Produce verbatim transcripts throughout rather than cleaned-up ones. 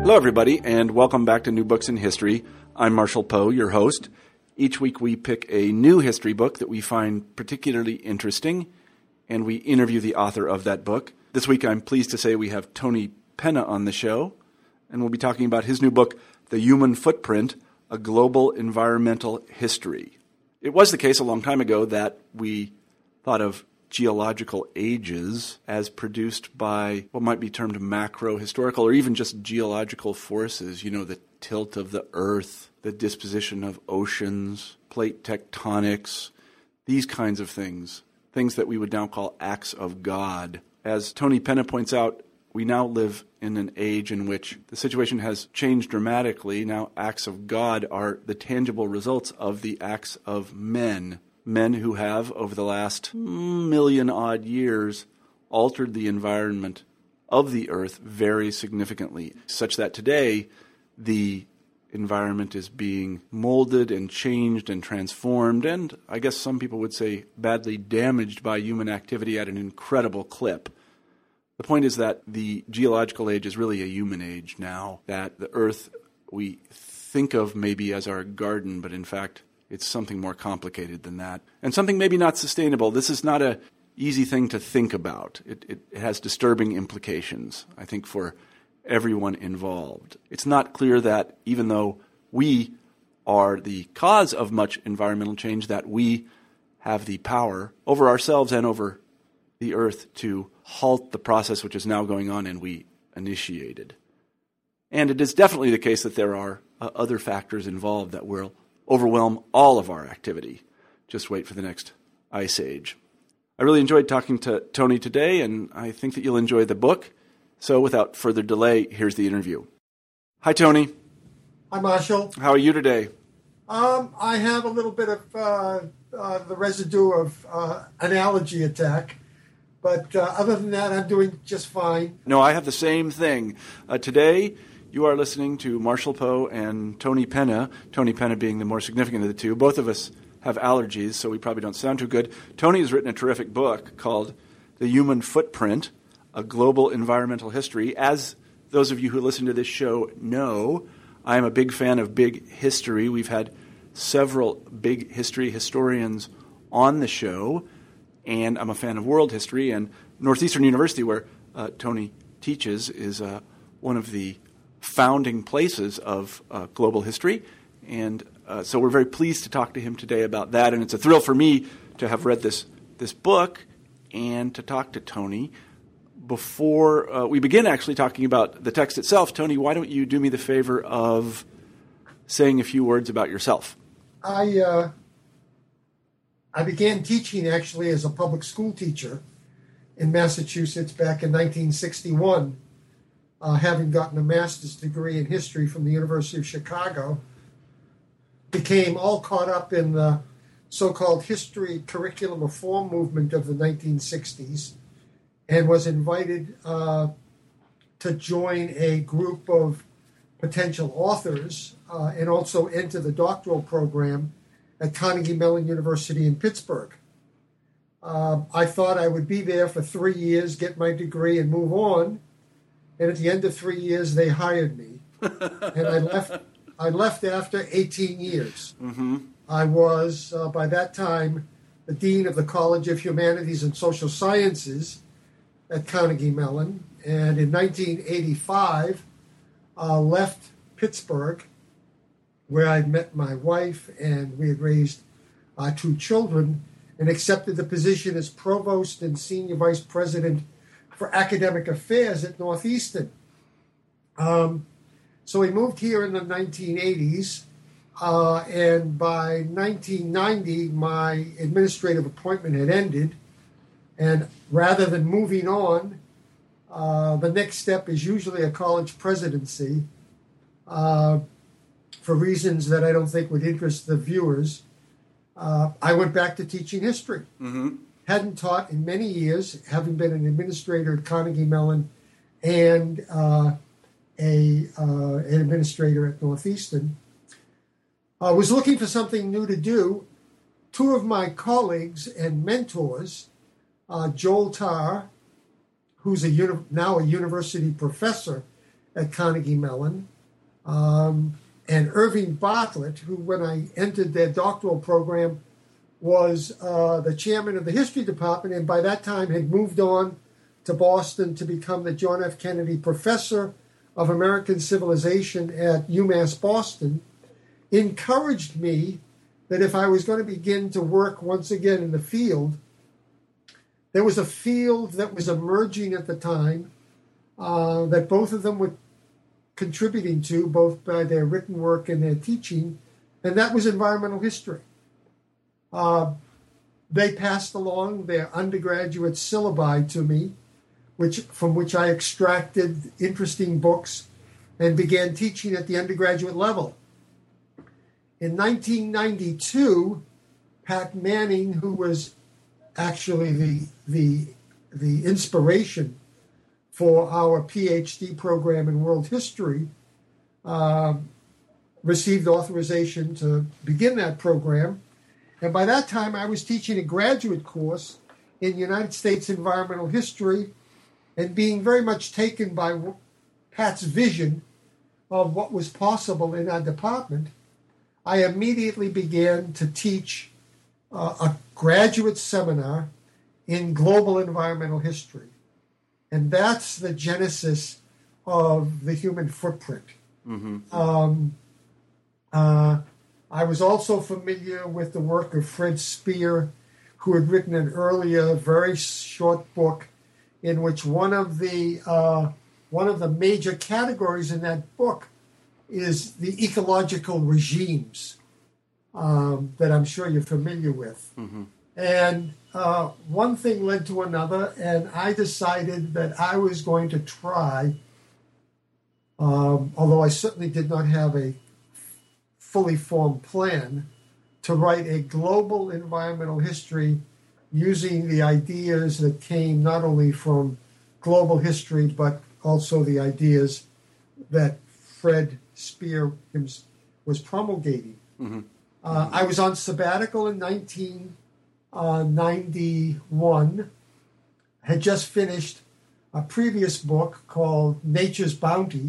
Hello, everybody, and welcome back to New Books in History. I'm Marshall Poe, your host. Each week we pick a new history book that we find particularly interesting, and we interview the author of that book. This week I'm pleased to say we have Tony Penna on the show, and we'll be talking about his new book, The Human Footprint, A Global Environmental History. It was the case a long time ago that we thought of geological ages as produced by what might be termed macro-historical or even just geological forces, you know, the tilt of the earth, the disposition of oceans, plate tectonics, these kinds of things, things that we would now call acts of God. As Tony Penna points out, we now live in an age in which the situation has changed dramatically. Now acts of God are the tangible results of the acts of men. Men who have, over the last million-odd years, altered the environment of the earth very significantly, such that today the environment is being molded and changed and transformed, and I guess some people would say badly damaged by human activity at an incredible clip. The point is that the geological age is really a human age now, that the earth we think of maybe as our garden, but in fact it's something more complicated than that, and something maybe not sustainable. This is not an easy thing to think about. It, it, it has disturbing implications, I think, for everyone involved. It's not clear that even though we are the cause of much environmental change, that we have the power over ourselves and over the earth to halt the process which is now going on and we initiated. And it is definitely the case that there are uh, other factors involved that will overwhelm all of our activity. Just wait for the next ice age. I really enjoyed talking to Tony today, and I think that you'll enjoy the book. So without further delay, here's the interview. Hi, Tony. Hi, Marshall. How are you today? Um, I have a little bit of uh, uh, the residue of uh, an allergy attack, but uh, other than that, I'm doing just fine. No, I have the same thing. Uh, today, you are listening to Marshall Poe and Tony Penna, Tony Penna being the more significant of the two. Both of us have allergies, so we probably don't sound too good. Tony has written a terrific book called The Human Footprint, A Global Environmental History. As those of you who listen to this show know, I am a big fan of big history. We've had several big history historians on the show, and I'm a fan of world history, and Northeastern University, where uh, Tony teaches, is uh, one of the founding places of uh, global history, and uh, so we're very pleased to talk to him today about that, and it's a thrill for me to have read this this book and to talk to Tony. Before uh, we begin actually talking about the text itself, Tony, why don't you do me the favor of saying a few words about yourself? I uh, I began teaching actually as a public school teacher in Massachusetts back in nineteen sixty-one. Uh, having gotten a master's degree in history from the University of Chicago, became all caught up in the so-called history curriculum reform movement of the nineteen sixties, and was invited uh, to join a group of potential authors uh, and also enter the doctoral program at Carnegie Mellon University in Pittsburgh. Uh, I thought I would be there for three years, get my degree, and move on. And at the end of three years, they hired me, and I left. I left after eighteen years. Mm-hmm. I was, uh, by that time, the dean of the College of Humanities and Social Sciences at Carnegie Mellon, and in nineteen eighty-five, uh, left Pittsburgh, where I'd met my wife, and we had raised uh, two children, and accepted the position as provost and senior vice president for academic affairs at Northeastern. Um, so we moved here in the nineteen eighties, uh, and by nineteen ninety, my administrative appointment had ended, and rather than moving on, uh, the next step is usually a college presidency, uh, for reasons that I don't think would interest the viewers. Uh, I went back to teaching history. Mm-hmm. Hadn't taught in many years, having been an administrator at Carnegie Mellon and uh, a uh, an administrator at Northeastern. I was looking for something new to do. Two of my colleagues and mentors, uh, Joel Tarr, who's a uni- now a university professor at Carnegie Mellon. Um, and Irving Bartlett, who when I entered their doctoral program was uh, the chairman of the history department, and by that time had moved on to Boston to become the John F. Kennedy Professor of American Civilization at UMass Boston, encouraged me that if I was going to begin to work once again in the field, there was a field that was emerging at the time uh, that both of them were contributing to, both by their written work and their teaching, and that was environmental history. Uh, they passed along their undergraduate syllabi to me, which from which I extracted interesting books and began teaching at the undergraduate level. In nineteen ninety-two, Pat Manning, who was actually the the the inspiration for our PhD program in world history, uh, received authorization to begin that program. And by that time, I was teaching a graduate course in United States environmental history and being very much taken by Pat's vision of what was possible in our department. I immediately began to teach uh, a graduate seminar in global environmental history. And that's the genesis of the human footprint. Mm-hmm. Um, uh, I was also familiar with the work of Fred Speer, who had written an earlier, very short book in which one of the uh, one of the major categories in that book is the ecological regimes um, that I'm sure you're familiar with. Mm-hmm. And uh, one thing led to another, and I decided that I was going to try, um, although I certainly did not have a fully formed plan, to write a global environmental history using the ideas that came not only from global history, but also the ideas that Fred Speer was promulgating. Mm-hmm. Uh, I was on sabbatical in nineteen ninety-one, had just finished a previous book called Nature's Bounty,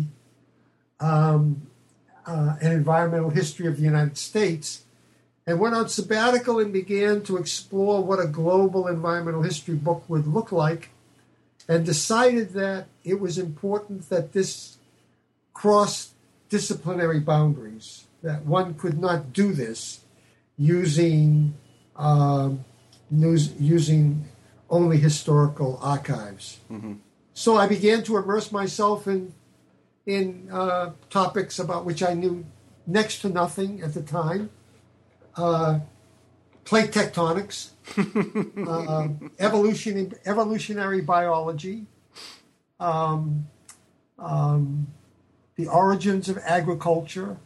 um, uh, an environmental history of the United States, and went on sabbatical and began to explore what a global environmental history book would look like, and decided that it was important that this crossed disciplinary boundaries, that one could not do this using um, news, using only historical archives. Mm-hmm. So I began to immerse myself in in uh, topics about which I knew next to nothing at the time. Uh, plate tectonics, uh, evolution, evolutionary biology, um, um, the origins of agriculture,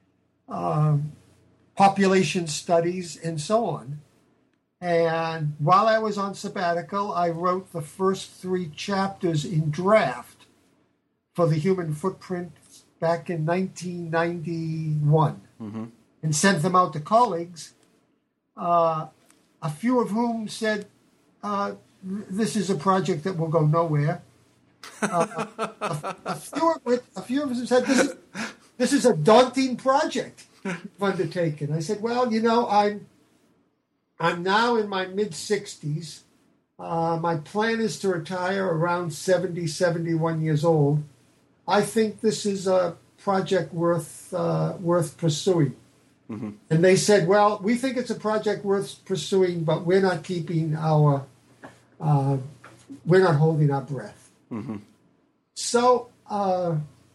um, population studies, and so on. And while I was on sabbatical, I wrote the first three chapters in draft for the human footprint back in nineteen ninety-one. Mm-hmm. And sent them out to colleagues, uh, a few of whom said, uh, this is a project that will go nowhere. Uh, a, a, few of it, a few of them said, this is, this is a daunting project you've undertaken. I said, well, you know, I'm, I'm now in my mid-sixties. Uh, my plan is to retire around seventy, seventy-one years old. I think this is a project worth uh, worth pursuing. Mm-hmm. And they said, well, we think it's a project worth pursuing, but we're not keeping our, uh, we're not holding our breath. Mm-hmm. So uh,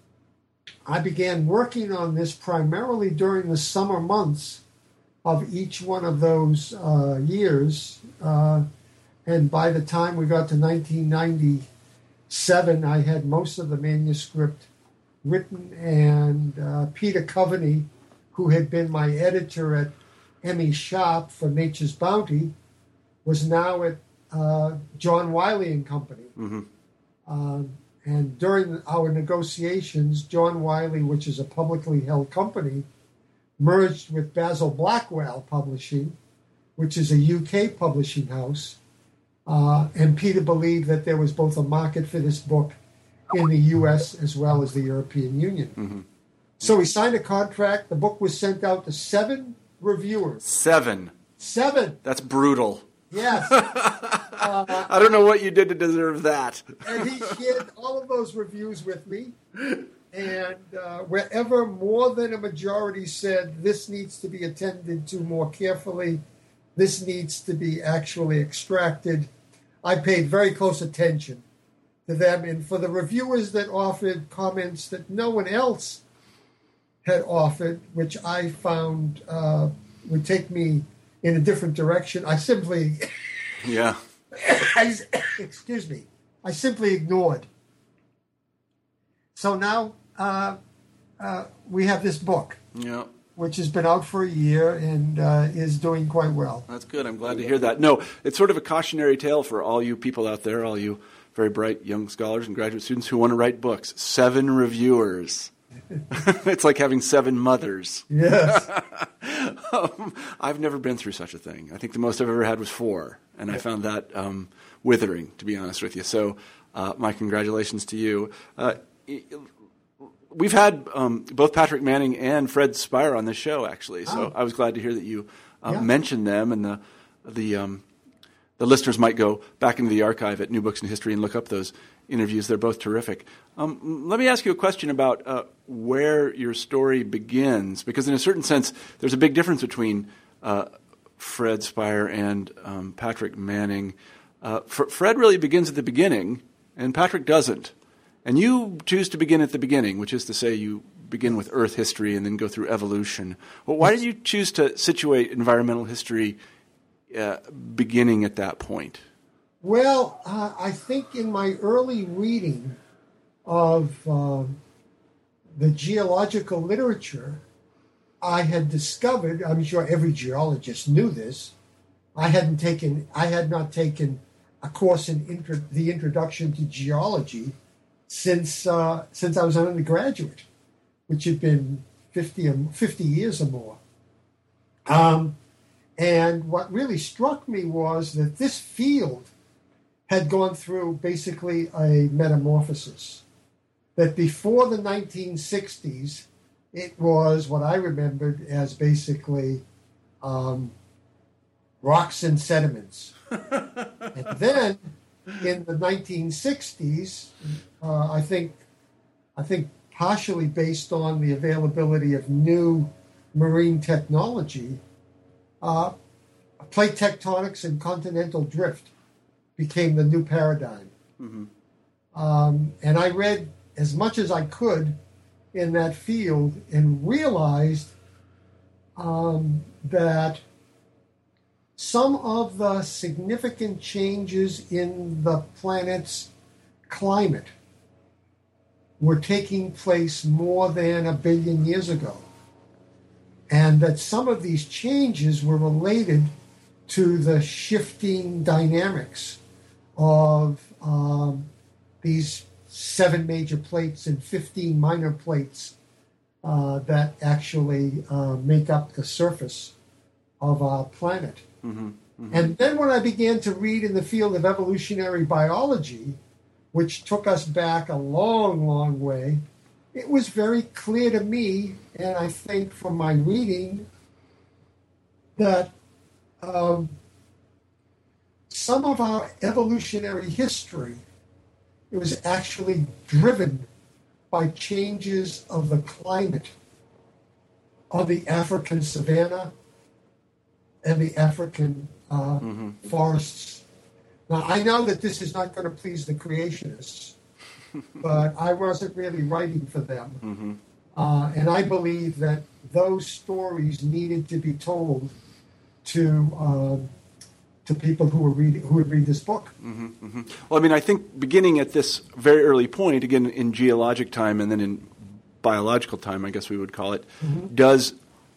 I began working on this primarily during the summer months of each one of those uh, years. Uh, and by the time we got to nineteen ninety-seven, I had most of the manuscript written, and uh, Peter Coveney, who had been my editor at M E Sharp for Nature's Bounty, was now at uh, John Wiley and Company. Mm-hmm. Um, and during our negotiations, John Wiley, which is a publicly held company, merged with Basil Blackwell Publishing, which is a U K publishing house. Uh, and Peter believed that there was both a market for this book in the U S as well as the European Union. Mm-hmm. So we signed a contract. The book was sent out to seven reviewers. Seven. Seven. That's brutal. Yes. uh, I don't know what you did to deserve that. And he shared all of those reviews with me. And uh, wherever more than a majority said this needs to be attended to more carefully, this needs to be actually extracted, I paid very close attention to them. And for the reviewers that offered comments that no one else had offered, which I found uh, would take me in a different direction, I simply, yeah, I, excuse me, I simply ignored. So now uh, uh, we have this book, yeah, which has been out for a year and uh, is doing quite well. That's good. I'm glad to hear that. No, it's sort of a cautionary tale for all you people out there, all you very bright young scholars and graduate students who want to write books. Seven reviewers. It's like having seven mothers. Yes. um, I've never been through such a thing. I think the most I've ever had was four, and I found that um, withering, to be honest with you. So uh, my congratulations to you. Uh, we've had um, both Patrick Manning and Fred Spire on this show, actually, so oh. I was glad to hear that you uh, yeah. mentioned them, and the the um, the listeners might go back into the archive at New Books in History and look up those interviews. They're both terrific. Um, let me ask you a question about uh, where your story begins, because in a certain sense, there's a big difference between uh, Fred Spire and um, Patrick Manning. Uh, F- Fred really begins at the beginning, and Patrick doesn't. And you choose to begin at the beginning, which is to say you begin with Earth history and then go through evolution. Well, why did you choose to situate environmental history uh, beginning at that point? Well, uh, I think in my early reading of uh, the geological literature, I had discovered, I'm sure every geologist knew this, I hadn't taken, I had not taken a course in intro, the introduction to geology since uh, since I was an undergraduate, which had been fifty, fifty years or more. Um, and what really struck me was that this field had gone through basically a metamorphosis. That before the nineteen sixties, it was what I remembered as basically um, rocks and sediments. And then in the nineteen sixties, uh, I think, I think partially based on the availability of new marine technology, uh, plate tectonics and continental drift became the new paradigm. Mm-hmm. Um, and I read as much as I could in that field and realized um, that some of the significant changes in the planet's climate were taking place more than a billion years ago. And that some of these changes were related to the shifting dynamics of um, these seven major plates and fifteen minor plates uh, that actually uh, make up the surface of our planet. Mm-hmm, mm-hmm. And then when I began to read in the field of evolutionary biology, which took us back a long, long way, it was very clear to me, and I think from my reading, that um, some of our evolutionary history, it was actually driven by changes of the climate of the African savanna and the African uh, mm-hmm. forests. Now, I know that this is not going to please the creationists, but I wasn't really writing for them. Mm-hmm. Uh, and I believe that those stories needed to be told to uh, to people who were reading, who would read this book. Mm-hmm, mm-hmm. Well, I mean, I think beginning at this very early point, again, in geologic time and then in biological time, I guess we would call it, mm-hmm. does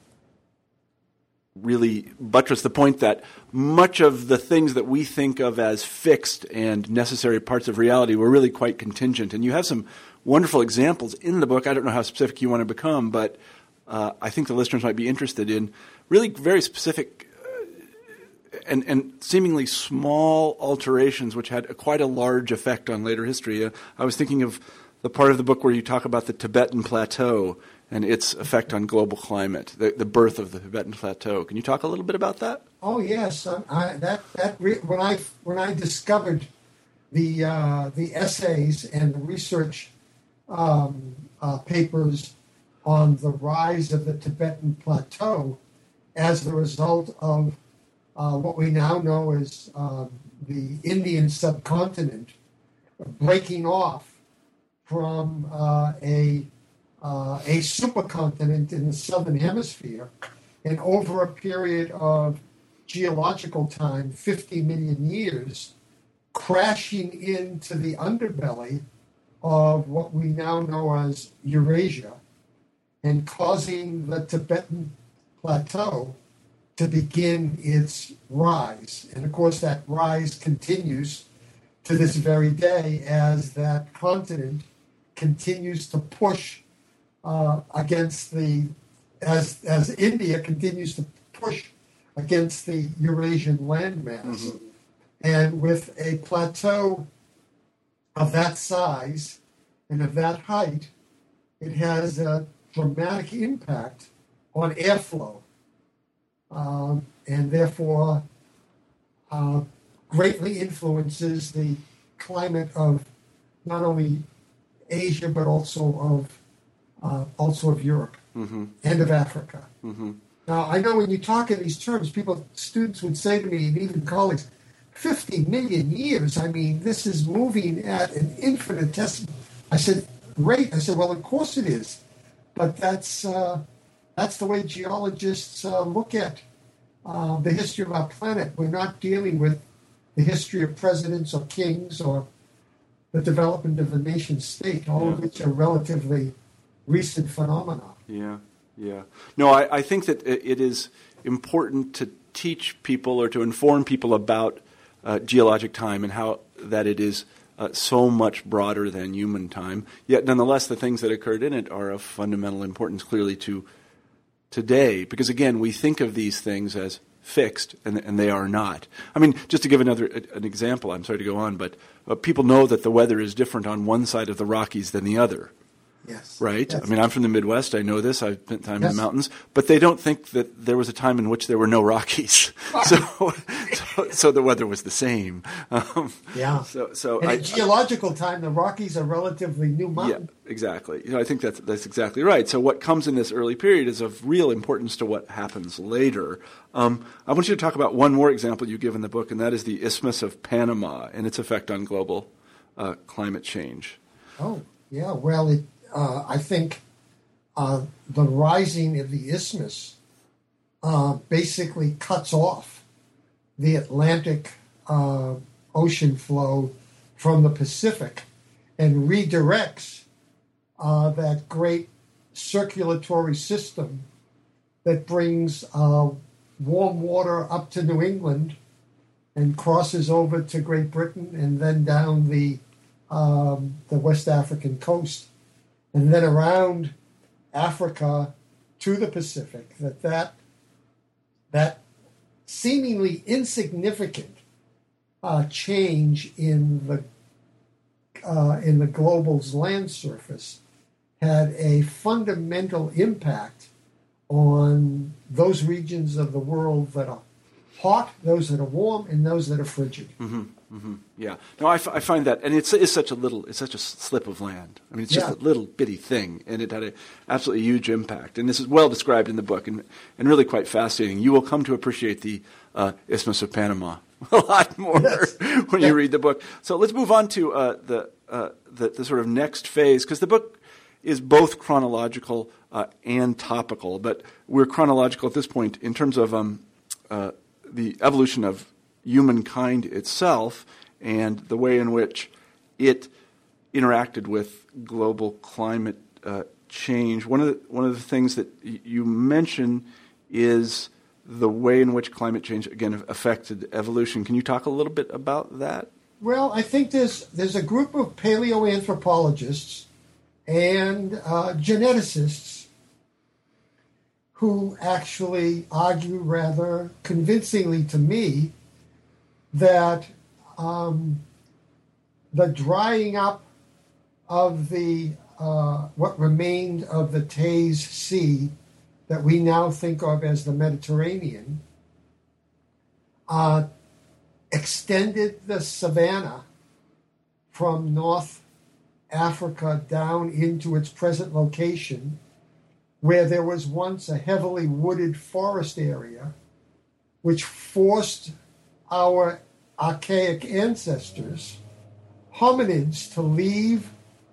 really buttress the point that much of the things that we think of as fixed and necessary parts of reality were really quite contingent. And you have some wonderful examples in the book. I don't know how specific you want to become, but uh, I think the listeners might be interested in really very specific uh, and, and seemingly small alterations which had a, quite a large effect on later history. Uh, I was thinking of the part of the book where you talk about the Tibetan Plateau and its effect on global climate, the, the birth of the Tibetan Plateau. Can you talk a little bit about that? Oh yes, um, I, that that re- when I when I discovered the uh, the essays and the research um, uh, papers on the rise of the Tibetan Plateau as the result of uh, what we now know as um, the Indian subcontinent breaking off from uh, a uh, a supercontinent in the southern hemisphere, and over a period of geological time, fifty million years, crashing into the underbelly of what we now know as Eurasia, and causing the Tibetan Plateau to begin its rise. And of course, that rise continues to this very day as that continent continues to push uh, against the, as, as India continues to push against the Eurasian landmass. Mm-hmm. And with a plateau of that size and of that height, it has a dramatic impact on airflow, um, and therefore uh, greatly influences the climate of not only Asia but also of uh, also of Europe mm-hmm. and of Africa. Mm-hmm. Now, I know when you talk in these terms, people, students would say to me, and even colleagues, fifty million years. I mean, this is moving at an infinitesimal. I said, great. I said, well, of course it is. But that's uh, that's the way geologists uh, look at uh, the history of our planet. We're not dealing with the history of presidents or kings or the development of the nation state, all yeah. of which are relatively recent phenomena. Yeah, yeah. No, I, I think that it is important to teach people or to inform people about uh, geologic time and how that it is Uh, so much broader than human time. Yet, nonetheless, the things that occurred in it are of fundamental importance, clearly, to today. Because, again, we think of these things as fixed, and, and they are not. I mean, just to give another an example, I'm sorry to go on, but uh, people know that the weather is different on one side of the Rockies than the other. Yes. Right? Yes. I mean, I'm from the Midwest. I know this. I've spent time yes. in the mountains. But they don't think that there was a time in which there were no Rockies. so, so so the weather was the same. Um, yeah. So, so in I, a geological time, the Rockies are relatively new mountain. Yeah, exactly. You know, I think that's, that's exactly right. So what comes in this early period is of real importance to what happens later. Um, I want you to talk about one more example you give in the book, and that is the Isthmus of Panama and its effect on global uh, climate change. Oh, yeah. Well, it Uh, I think uh, the rising of the isthmus uh, basically cuts off the Atlantic uh, ocean flow from the Pacific and redirects uh, that great circulatory system that brings uh, warm water up to New England and crosses over to Great Britain and then down the um, the West African coast, and then around Africa to the Pacific, that that, that seemingly insignificant uh, change in the uh, in the global's land surface had a fundamental impact on those regions of the world that are hot, those that are warm, and those that are frigid. Mm-hmm. Mm-hmm. Yeah. No, I, f- I find that, and it's it's such a little, it's such a slip of land. I mean, it's just yeah. a little bitty thing, and it had an absolutely huge impact. And this is well described in the book, and and really quite fascinating. You will come to appreciate the uh, Isthmus of Panama a lot more yes. when yeah. you read the book. So let's move on to uh, the, uh, the the sort of next phase, because the book is both chronological uh, and topical, but we're chronological at this point in terms of um, uh, the evolution of humankind itself and the way in which it interacted with global climate uh, change. One of the, one of the things that y- you mention is the way in which climate change, again, affected evolution. Can you talk a little bit about that? Well, I think there's there's a group of paleoanthropologists and uh, geneticists who actually argue rather convincingly to me that um, the drying up of the uh, what remained of the Taze Sea that we now think of as the Mediterranean, uh, extended the savanna from North Africa down into its present location, where there was once a heavily wooded forest area, which forced our archaic ancestors, hominids, to leave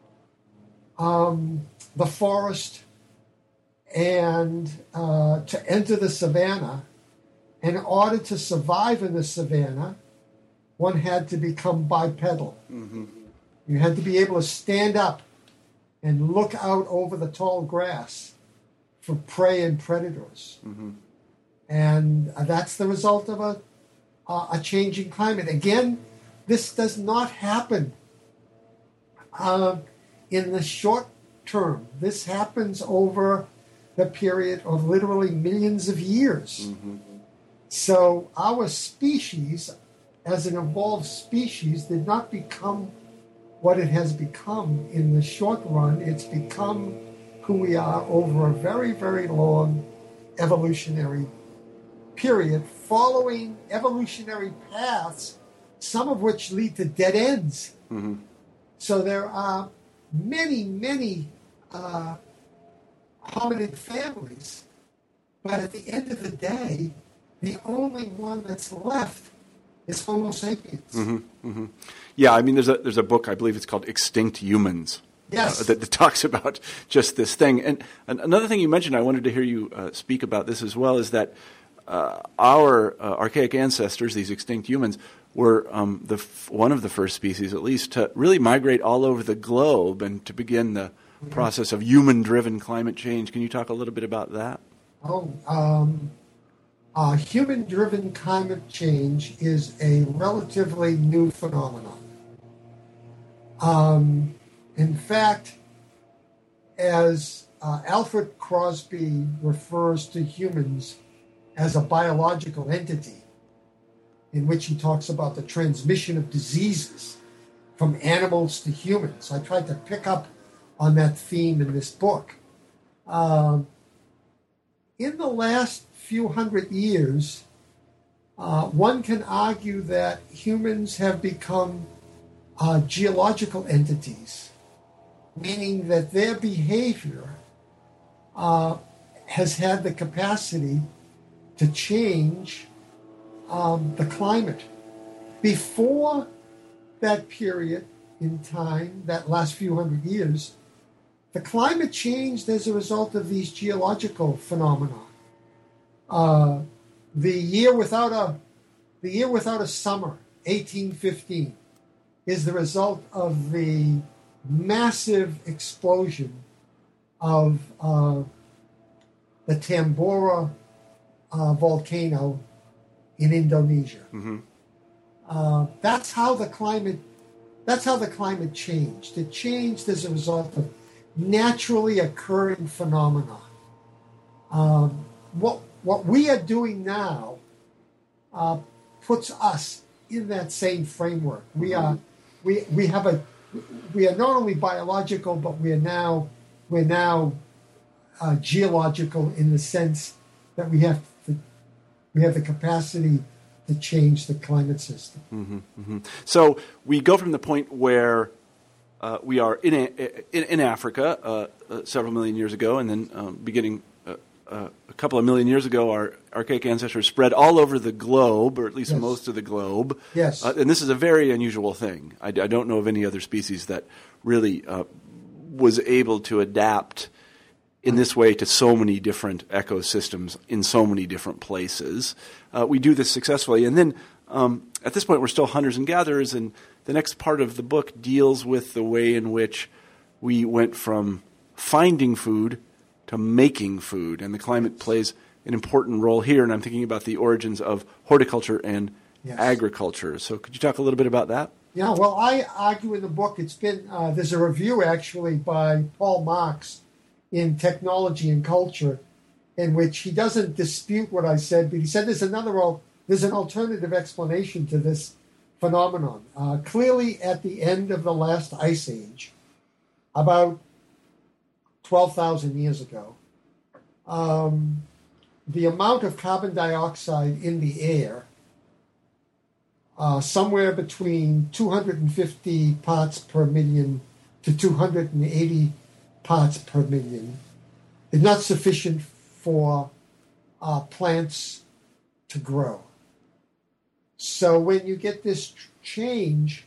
um, the forest and uh, to enter the savanna. In order to survive in the savanna, one had to become bipedal. Mm-hmm. You had to be able to stand up and look out over the tall grass for prey and predators. Mm-hmm. And that's the result of a, uh, a changing climate. Again, this does not happen uh, in the short term. This happens over the period of literally millions of years. Mm-hmm. So our species, as an evolved species, did not become what it has become in the short run. It's become who we are over a very, very long evolutionary period, following evolutionary paths, some of which lead to dead ends. Mm-hmm. So there are many, many uh, hominid families, but at the end of the day, the only one that's left is Homo sapiens. Mm-hmm, mm-hmm. Yeah, I mean, there's a there's a book, I believe it's called Extinct Humans. Yes. Uh, that, that talks about just this thing. And, and another thing you mentioned, I wanted to hear you uh, speak about this as well, is that uh, our uh, archaic ancestors, these extinct humans, were um, the f- one of the first species, at least, to really migrate all over the globe and to begin the mm-hmm. process of human-driven climate change. Can you talk a little bit about that? Oh, um, uh, human-driven climate change is a relatively new phenomenon. Um, in fact, as uh, Alfred Crosby refers to humans as a biological entity, in which he talks about the transmission of diseases from animals to humans. I tried to pick up on that theme in this book. Um, in the last few hundred years, uh, one can argue that humans have become uh, geological entities, meaning that their behavior uh, has had the capacity to change um, the climate. Before that period in time, that last few hundred years, the climate changed as a result of these geological phenomena. Uh, the year without a the year without a summer, eighteen fifteen, is the result of the massive explosion of uh, the Tambora uh, volcano in Indonesia. Mm-hmm. Uh, that's how the climate. That's how the climate changed. It changed as a result of naturally occurring phenomena. Um, what what we are doing now uh, puts us in that same framework. We are we we have a we are not only biological, but we are now we're now uh, geological in the sense that we have the, we have the capacity to change the climate system. Mm-hmm, mm-hmm. So we go from the point where uh, we are in a, in, in Africa uh, uh, several million years ago, and then um, beginning uh, uh, a couple of million years ago, our archaic ancestors spread all over the globe, or at least yes. most of the globe. Yes. Uh, and this is a very unusual thing. I, I don't know of any other species that really uh, was able to adapt in this way to so many different ecosystems in so many different places. Uh, we do this successfully. And then um, at this point, we're still hunters and gatherers, and the next part of the book deals with the way in which we went from finding food to making food, and the climate plays an important role here, and I'm thinking about the origins of horticulture and yes. agriculture. So could you talk a little bit about that? Yeah, well, I argue in the book, it's been, uh, there's a review actually by Paul Marks in Technology and Culture, in which he doesn't dispute what I said, but he said there's another, there's an alternative explanation to this phenomenon. Uh, clearly, at the end of the last ice age, about twelve thousand years ago, um, the amount of carbon dioxide in the air, uh, somewhere between two hundred fifty parts per million to two hundred eighty parts per million, is not sufficient for uh, plants to grow. So when you get this change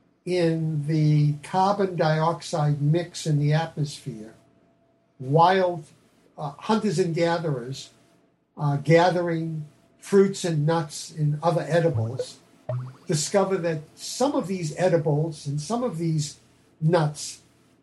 in the carbon dioxide mix in the atmosphere, wild uh, hunters and gatherers uh, gathering fruits and nuts and other edibles discover that some of these edibles and some of these nuts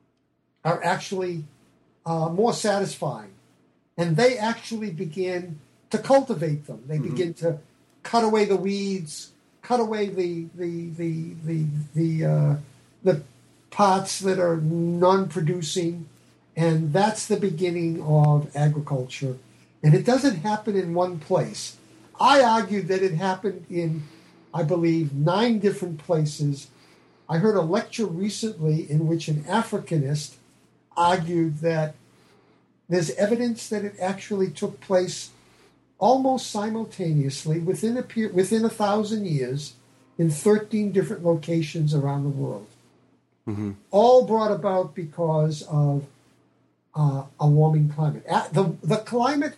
are actually uh, more satisfying. And they actually begin to cultivate them. They mm-hmm. begin to cut away the weeds, cut away the the the the the, uh, the parts that are non-producing, and that's the beginning of agriculture. And it doesn't happen in one place. I argued that it happened in, I believe, nine different places. I heard a lecture recently in which an Africanist argued that there's evidence that it actually took place almost simultaneously within a per- within a thousand years in thirteen different locations around the world, mm-hmm. all brought about because of uh, a warming climate. At the the climate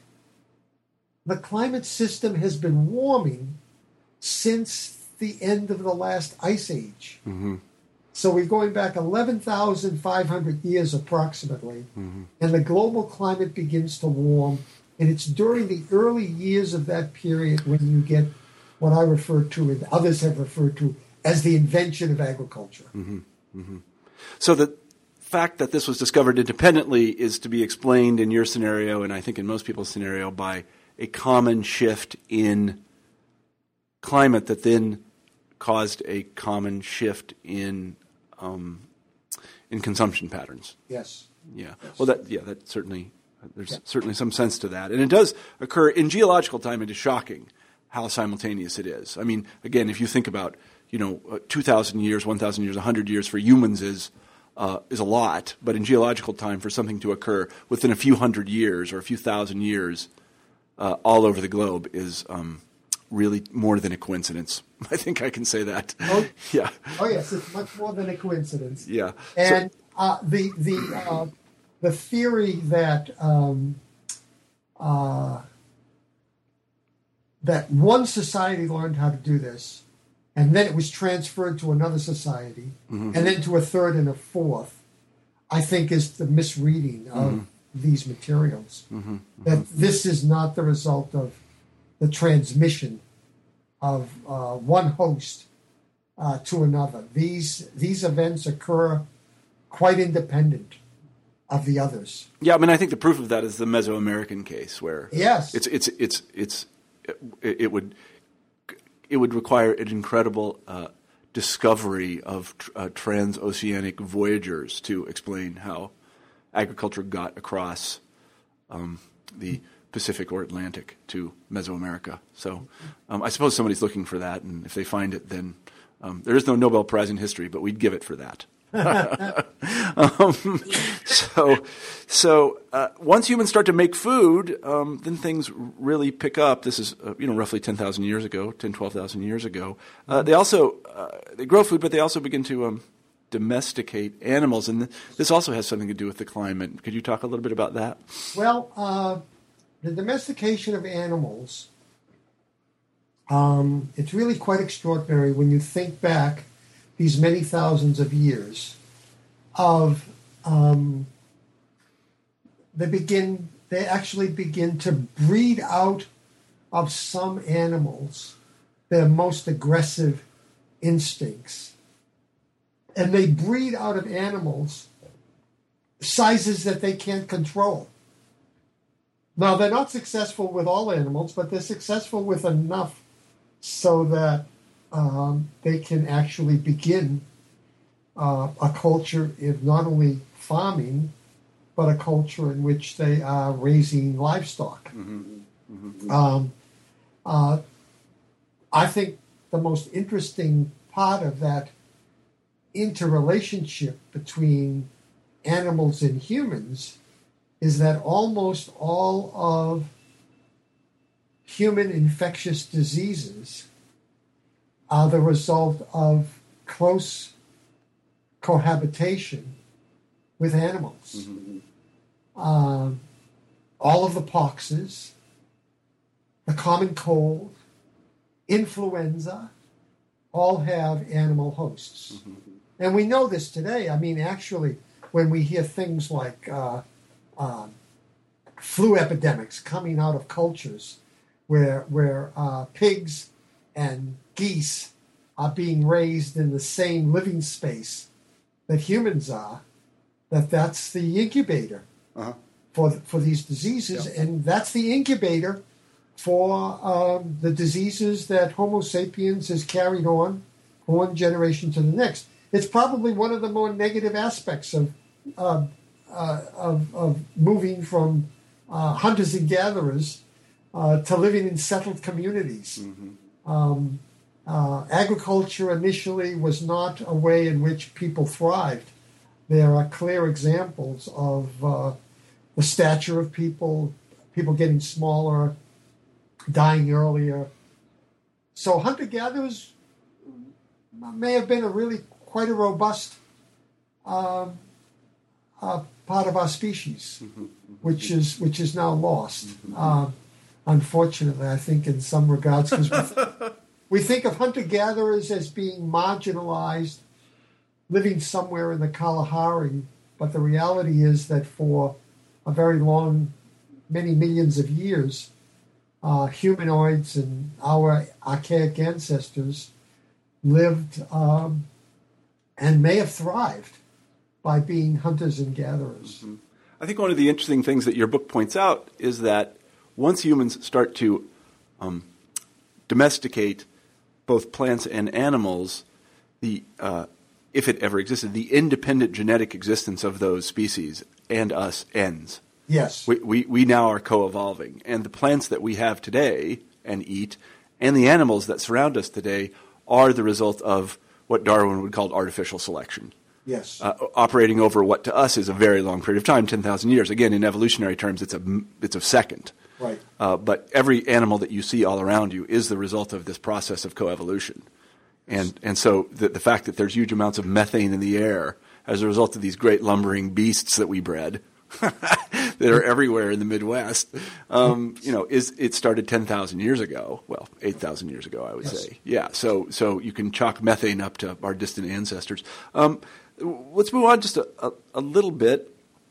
the climate system has been warming since the end of the last ice age. Mm-hmm. So we're going back eleven thousand five hundred years approximately, mm-hmm. and the global climate begins to warm. And it's during the early years of that period when you get what I refer to and others have referred to as the invention of agriculture. Mm-hmm. Mm-hmm. So the fact that this was discovered independently is to be explained in your scenario, and I think in most people's scenario, by a common shift in climate that then caused a common shift in um, in consumption patterns. Yes. Yeah. Yes. Well, that yeah, that certainly. There's yeah. certainly some sense to that. And it does occur in geological time. It is shocking how simultaneous it is. I mean, again, if you think about, you know, uh, two thousand years, one thousand years, one hundred years for humans is uh, is a lot. But in geological time, for something to occur within a few hundred years or a few thousand years uh, all over the globe is um, really more than a coincidence. I think I can say that. Oh, yeah. Oh, yes. It's much more than a coincidence. Yeah. And so, uh, the, the, uh, the theory that um, uh, that one society learned how to do this, and then it was transferred to another society, mm-hmm. and then to a third and a fourth, I think is the misreading of mm-hmm. these materials. Mm-hmm. Mm-hmm. That this is not the result of the transmission of uh, one host uh, to another. These these events occur quite independent of the others. Yeah, I mean, I think the proof of that is the Mesoamerican case, where yes, it's it's it's it's it, it would it would require an incredible uh, discovery of tr- uh, transoceanic voyagers to explain how agriculture got across um, the Pacific or Atlantic to Mesoamerica. So um, I suppose somebody's looking for that, and if they find it, then um, there is no Nobel Prize in history, but we'd give it for that. um, so, so uh, once humans start to make food, um, then things really pick up. This is, uh, you know, roughly ten thousand years ago, ten, twelve thousand years ago. Uh, they also uh, they grow food, but they also begin to um, domesticate animals, and th- this also has something to do with the climate. Could you talk a little bit about that? Well, uh, the domestication of animals, um, it's really quite extraordinary when you think back these many thousands of years of um, they begin they actually begin to breed out of some animals their most aggressive instincts, and they breed out of animals sizes that they can't control. Now, they're not successful with all animals, but they're successful with enough so that Um, they can actually begin uh, a culture of not only farming, but a culture in which they are raising livestock. Mm-hmm. Mm-hmm. Um, uh, I think the most interesting part of that interrelationship between animals and humans is that almost all of human infectious diseases are the result of close cohabitation with animals. Mm-hmm. Um, all of the poxes, the common cold, influenza, all have animal hosts. Mm-hmm. And we know this today. I mean, actually, when we hear things like uh, uh, flu epidemics coming out of cultures where, where uh, pigs and geese are being raised in the same living space that humans are, that that's the incubator uh-huh. for for these diseases, yep. and that's the incubator for um, the diseases that Homo sapiens has carried on from one generation to the next. It's probably one of the more negative aspects of uh, uh, of, of moving from uh, hunters and gatherers uh, to living in settled communities. Mm-hmm. Um, uh, agriculture initially was not a way in which people thrived. There are clear examples of uh, the stature of people, people getting smaller, dying earlier. So hunter-gatherers may have been a really quite a robust um, uh, part of our species, mm-hmm. which is which is now lost. Mm-hmm. Uh, unfortunately, I think in some regards, because we, we think of hunter-gatherers as being marginalized, living somewhere in the Kalahari, but the reality is that for a very long, many millions of years, uh, humanoids and our archaic ancestors lived um, and may have thrived by being hunters and gatherers. Mm-hmm. I think one of the interesting things that your book points out is that once humans start to um, domesticate both plants and animals, the uh, if it ever existed, the independent genetic existence of those species and us ends. Yes. We, we, we now are co-evolving. And the plants that we have today and eat and the animals that surround us today are the result of what Darwin would call artificial selection. Yes. Uh, operating over what to us is a very long period of time, ten thousand years. Again, in evolutionary terms, it's a, it's a second. Right. Uh, but every animal that you see all around you is the result of this process of coevolution. And and so the, the fact that there's huge amounts of methane in the air as a result of these great lumbering beasts that we bred that are everywhere in the Midwest, um, you know, is it started ten thousand years ago. Well, eight thousand years ago, I would yes. say. Yeah, so so you can chalk methane up to our distant ancestors. Um, let's move on just a, a, a little bit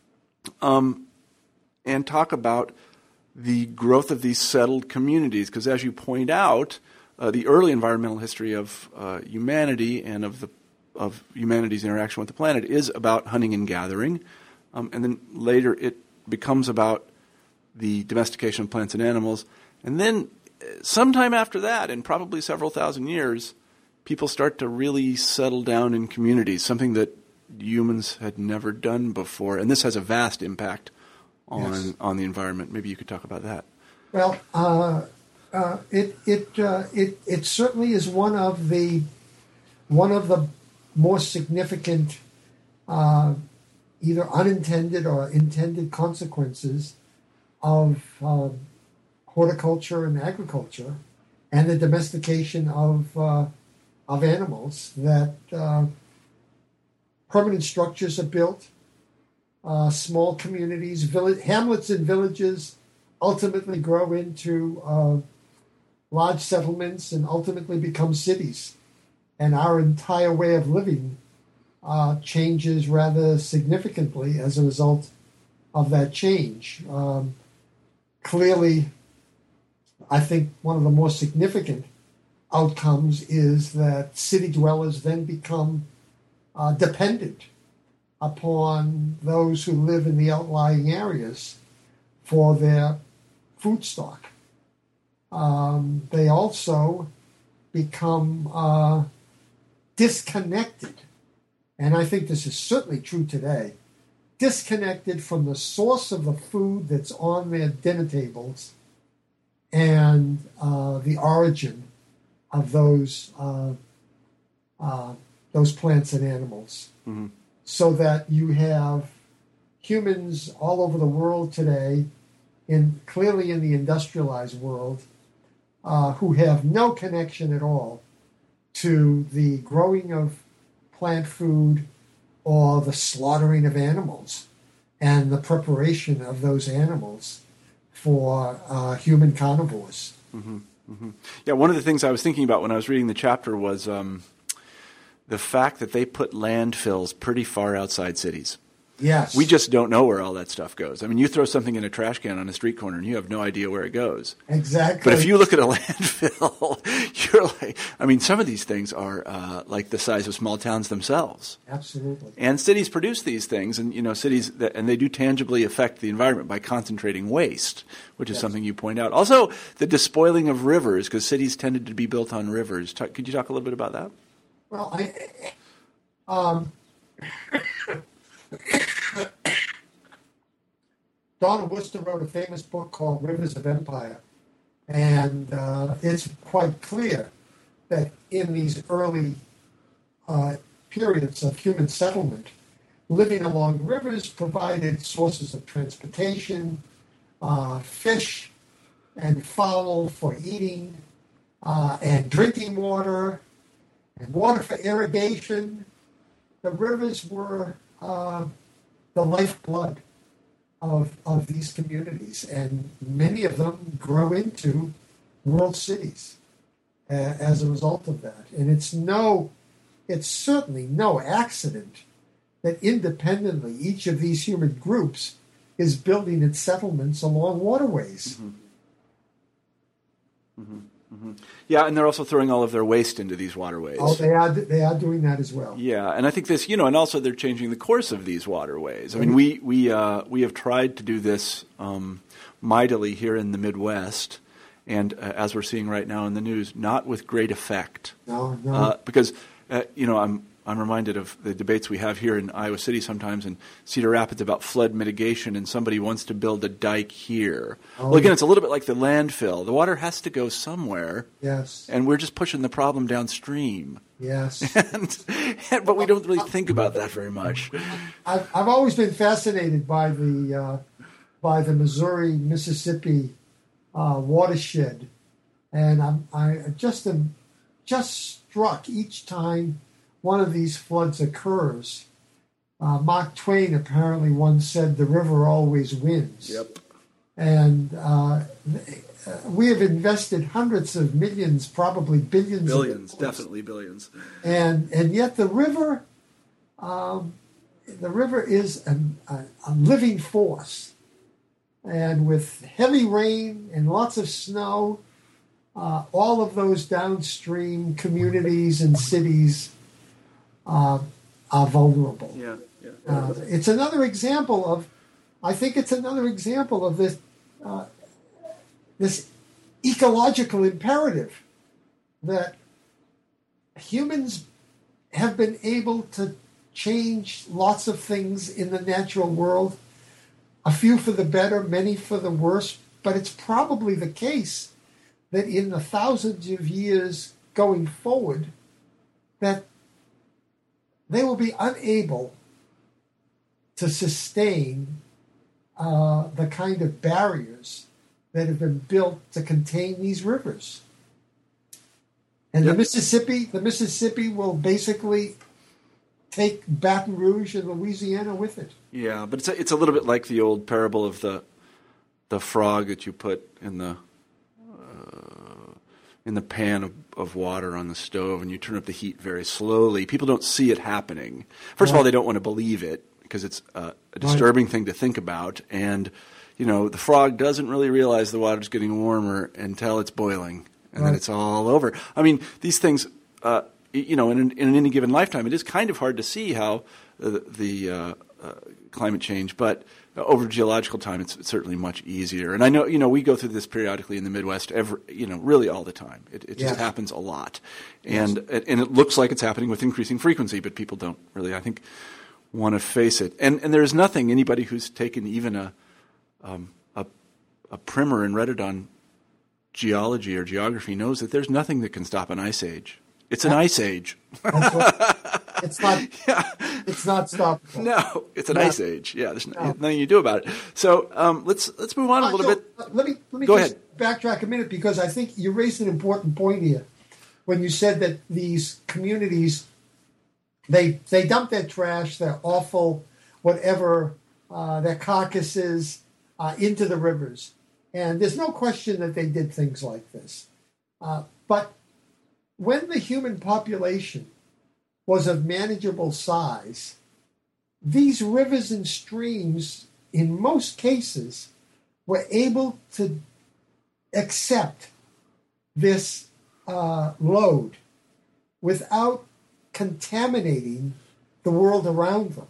um, and talk about the growth of these settled communities, because as you point out, Uh, the early environmental history of uh, humanity and of the of humanity's interaction with the planet is about hunting and gathering, um, and then later it becomes about the domestication of plants and animals, and then sometime after that, and probably several thousand years, people start to really settle down in communities, something that humans had never done before, and this has a vast impact on yes. on the environment. Maybe you could talk about that. Well. Uh... Uh, it it uh, it it certainly is one of the one of the more significant uh, either unintended or intended consequences of uh, horticulture and agriculture and the domestication of uh, of animals. That uh, permanent structures are built, uh, small communities, village, hamlets, and villages ultimately grow into Uh, large settlements and ultimately become cities. And our entire way of living uh, changes rather significantly as a result of that change. Um, clearly, I think one of the more significant outcomes is that city dwellers then become uh, dependent upon those who live in the outlying areas for their food stock. Um, they also become uh, disconnected, and I think this is certainly true today, disconnected from the source of the food that's on their dinner tables and uh, the origin of those uh, uh, those plants and animals. Mm-hmm. So that you have humans all over the world today, in clearly in the industrialized world, uh, who have no connection at all to the growing of plant food or the slaughtering of animals and the preparation of those animals for uh, human carnivores. Mm-hmm, mm-hmm. Yeah, one of the things I was thinking about when I was reading the chapter was um, the fact that they put landfills pretty far outside cities. Yes. We just don't know where all that stuff goes. I mean, you throw something in a trash can on a street corner and you have no idea where it goes. Exactly. But if you look at a landfill, you're like, I mean, some of these things are uh, like the size of small towns themselves. Absolutely. And cities produce these things, and you know, cities that, and they do tangibly affect the environment by concentrating waste, which is yes. something you point out. Also, the despoiling of rivers, because cities tended to be built on rivers. Talk, could you talk a little bit about that? Well, I, um, Donald Worcester wrote a famous book called Rivers of Empire, and uh, it's quite clear that in these early uh, periods of human settlement, living along rivers provided sources of transportation, uh, fish and fowl for eating, uh, and drinking water, and water for irrigation. The rivers were uh, the lifeblood of of these communities, and many of them grow into world cities uh, as a result of that. And it's no, it's certainly no accident that independently each of these human groups is building its settlements along waterways. Mm-hmm. Mm-hmm. Mm-hmm. Yeah, and they're also throwing all of their waste into these waterways. Oh, they are they are doing that as well. Yeah, and I think this, you know, and also they're changing the course of these waterways. I mean, we we uh, we have tried to do this um, mightily here in the Midwest, and uh, as we're seeing right now in the news, not with great effect. No, no, uh, because uh, you know, I'm. I'm reminded of the debates we have here in Iowa City sometimes and Cedar Rapids about flood mitigation, and somebody wants to build a dike here. Oh, well, again, yeah. it's a little bit like the landfill. The water has to go somewhere. Yes. And we're just pushing the problem downstream. Yes. and, and, but we don't really think about that very much. I've, I've always been fascinated by the uh, by the Missouri Mississippi uh, watershed, and I'm, I just am just struck each time one of these floods occurs. Uh, Mark Twain apparently once said, "The river always wins." Yep. And uh, we have invested hundreds of millions, probably billions. Billions, of dollars. definitely billions. And and yet the river, um, the river is a, a, a living force. And with heavy rain and lots of snow, uh, all of those downstream communities and cities Uh, are vulnerable. Yeah, yeah. Uh, it's another example of, I think it's another example of this, uh, this ecological imperative that humans have been able to change lots of things in the natural world, a few for the better, many for the worse, but it's probably the case that in the thousands of years going forward, that they will be unable to sustain uh, the kind of barriers that have been built to contain these rivers. And yep. the Mississippi, the Mississippi will basically take Baton Rouge and Louisiana with it. Yeah, but it's a, it's a little bit like the old parable of the the frog that you put in the uh, in the pan of, of water on the stove, and you turn up the heat very slowly. People don't see it happening. First right. of all, they don't want to believe it because it's uh, a disturbing right. thing to think about. And, you know, the frog doesn't really realize the water's getting warmer until it's boiling, and right. then it's all over. I mean, these things, uh, you know, in, in any given lifetime, it is kind of hard to see how the, the uh, uh, climate change, but over geological time, it's, it's certainly much easier. And I know, you know, we go through this periodically in the Midwest, every, you know, really all the time. It, it just yes. happens a lot. And yes. and it looks like it's happening with increasing frequency, but people don't really, I think, want to face it. And and there's nothing, anybody who's taken even a, um, a, a primer and read it on geology or geography knows that there's nothing that can stop an ice age. It's an ice age. That's what, it's not. yeah. It's not stoppable. No, it's an No. ice age. Yeah, there's no. No. nothing you do about it. So um, let's let's move on a Uh, little so, bit. uh, let me let me Go just ahead. backtrack a minute, because I think you raised an important point here when you said that these communities they they dump their trash, their awful whatever, uh, their carcasses uh, into the rivers, and there's no question that they did things like this. Uh, but when the human population was of manageable size, these rivers and streams, in most cases, were able to accept this uh, load without contaminating the world around them.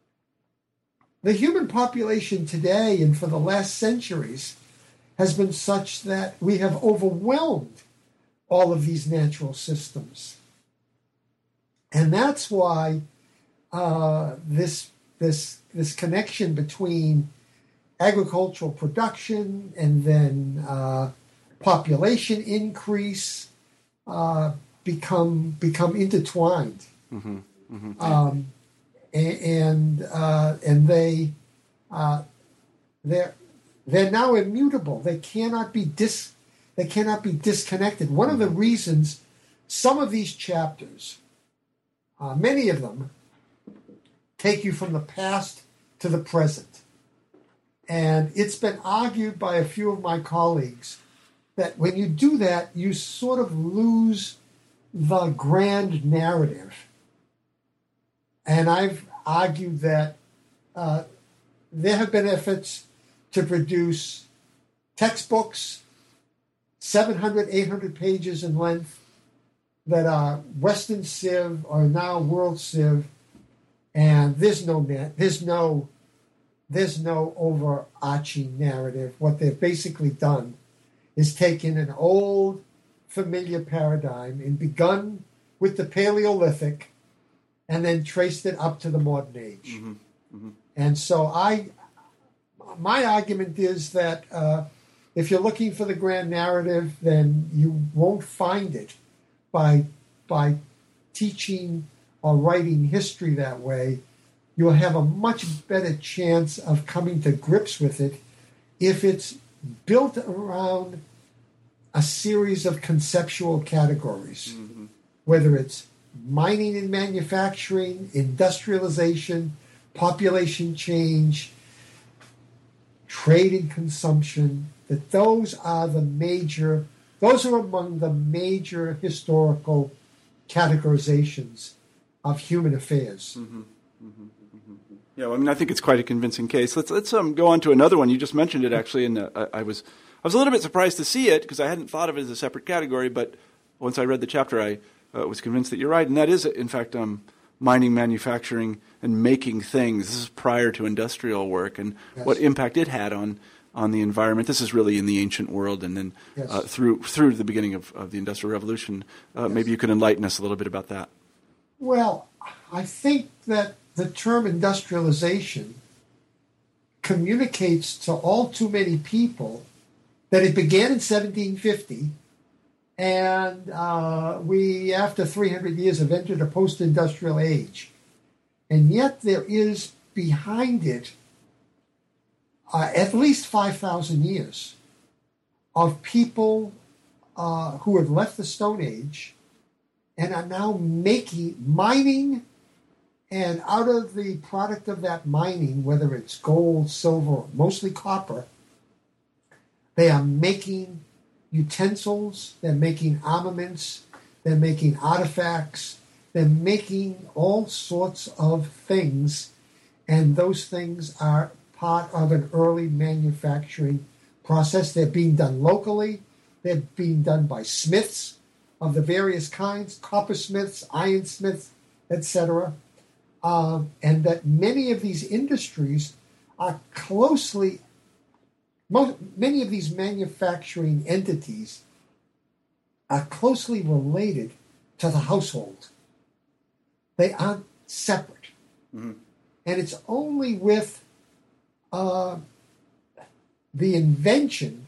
The human population today and for the last centuries has been such that we have overwhelmed all of these natural systems. And that's why uh, this, this, this connection between agricultural production and then uh, population increase uh, become become intertwined, Mm-hmm. Mm-hmm. um, and and, uh, and they uh, they're they're now immutable. They cannot be dis they cannot be disconnected. One of the reasons some of these chapters, uh, many of them, take you from the past to the present. And it's been argued by a few of my colleagues that when you do that, you sort of lose the grand narrative. And I've argued that uh, there have been efforts to produce textbooks, seven hundred, eight hundred pages in length, that are Western Civ or now World Civ, and there's no net, there's no There's no overarching narrative. What they've basically done is taken an old, familiar paradigm and begun with the Paleolithic and then traced it up to the modern age. Mm-hmm. Mm-hmm. And so I, my argument is that uh, if you're looking for the grand narrative, then you won't find it by, by teaching or writing history that way. You'll have a much better chance of coming to grips with it if it's built around a series of conceptual categories, mm-hmm. whether it's mining and manufacturing, industrialization, population change, trade and consumption, that those are the major, those are among the major historical categorizations of human affairs. Mm-hmm. Mm-hmm. Yeah, well, I mean, I think it's quite a convincing case. Let's let's um, go on to another one. You just mentioned it actually, and uh, I, I was I was a little bit surprised to see it because I hadn't thought of it as a separate category. But once I read the chapter, I uh, was convinced that you're right, and that is, in fact, um, mining, manufacturing, and making things. This is prior to industrial work, and yes. what impact it had on on the environment. This is really in the ancient world, and then yes. uh, through through the beginning of, of the Industrial Revolution. Uh, yes. Maybe you could enlighten us a little bit about that. Well, I think that the term industrialization communicates to all too many people that it began in seventeen fifty, and uh, we, after three hundred years, have entered a post-industrial age. And yet there is behind it uh, at least five thousand years of people uh, who have left the Stone Age and are now making, mining, and out of the product of that mining, whether it's gold, silver, mostly copper, they are making utensils, they're making armaments, they're making artifacts, they're making all sorts of things, and those things are part of an early manufacturing process. They're being done locally, they're being done by smiths of the various kinds, coppersmiths, ironsmiths, et cetera. Uh, and that many of these industries are closely, most, many of these manufacturing entities are closely related to the household. They aren't separate. Mm-hmm. And it's only with uh, the invention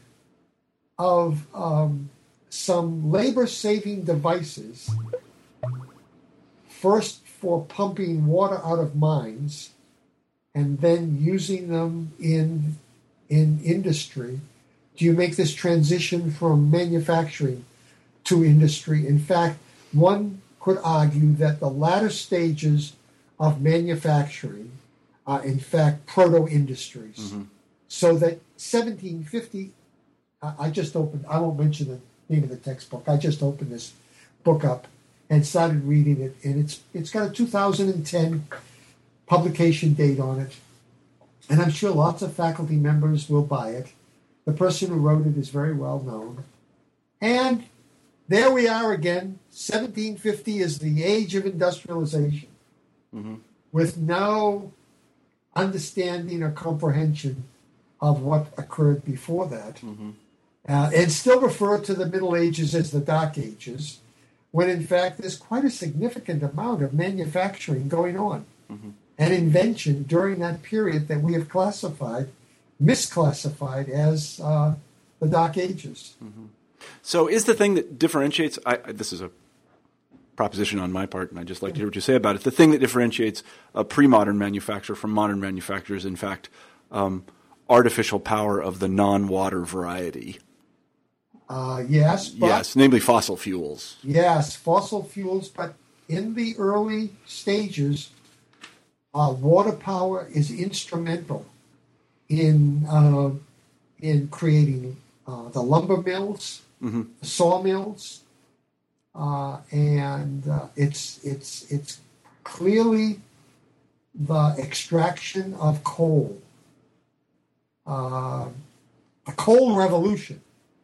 of um, some labor-saving devices, first for pumping water out of mines and then using them in in industry? Do you make this transition from manufacturing to industry? In fact, one could argue that the latter stages of manufacturing are in fact proto-industries. Mm-hmm. So that seventeen fifty, I just opened, I won't mention the name of the textbook, I just opened this book up and started reading it, and it's it's got a two thousand ten publication date on it, and I'm sure lots of faculty members will buy it. The person who wrote it is very well known. And there we are again. seventeen fifty is the age of industrialization, mm-hmm. with no understanding or comprehension of what occurred before that. Mm-hmm. Uh, and still refer to the Middle Ages as the Dark Ages, when in fact there's quite a significant amount of manufacturing going on mm-hmm. and invention during that period that we have classified, misclassified as uh, the Dark Ages. Mm-hmm. So is the thing that differentiates, I, I, this is a proposition on my part, and I'd just like to hear what you say about it, the thing that differentiates a pre-modern manufacturer from modern manufacturers, in fact, um, artificial power of the non-water variety. Uh, yes. But, yes, namely fossil fuels. Yes, fossil fuels, but in the early stages, uh, water power is instrumental in uh, in creating uh, the lumber mills, mm-hmm. the sawmills, uh, and uh, it's it's it's clearly the extraction of coal, uh, a coal revolution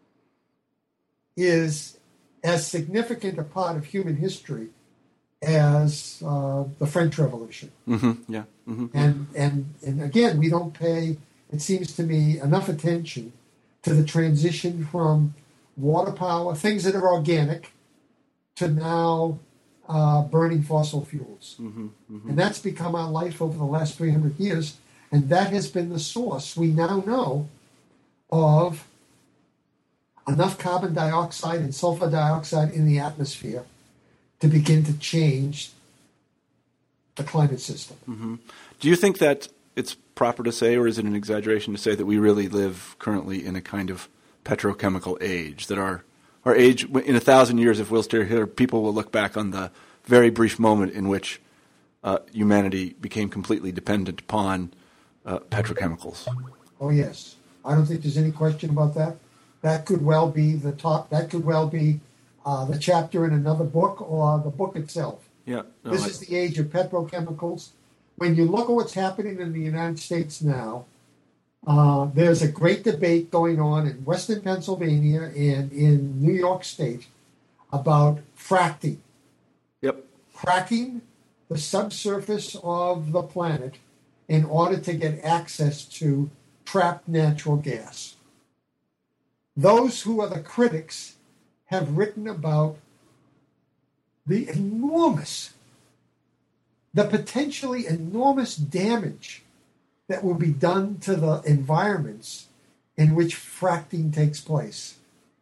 is as significant a part of human history as uh, the French Revolution. Mm-hmm. Yeah. Mm-hmm. And and and again, we don't pay, it seems to me, enough attention to the transition from water power, things that are organic, to now uh, burning fossil fuels. Mm-hmm. Mm-hmm. And that's become our life over the last three hundred years, and that has been the source, we now know, of enough carbon dioxide and sulfur dioxide in the atmosphere to begin to change the climate system. Mm-hmm. Do you think that it's proper to say, or is it an exaggeration to say, that we really live currently in a kind of petrochemical age, that our our age, in a thousand years, if we'll still here, people will look back on the very brief moment in which uh, humanity became completely dependent upon uh, petrochemicals? Oh, yes. I don't think there's any question about that. That could well be the top. That could well be uh, the chapter in another book or the book itself. Yeah, no, this I... is the age of petrochemicals. When you look at what's happening in the United States now, uh, there's a great debate going on in Western Pennsylvania and in New York State about fracking. Yep, cracking the subsurface of the planet in order to get access to trapped natural gas. Those who are the critics have written about the enormous, the potentially enormous damage that will be done to the environments in which fracking takes place.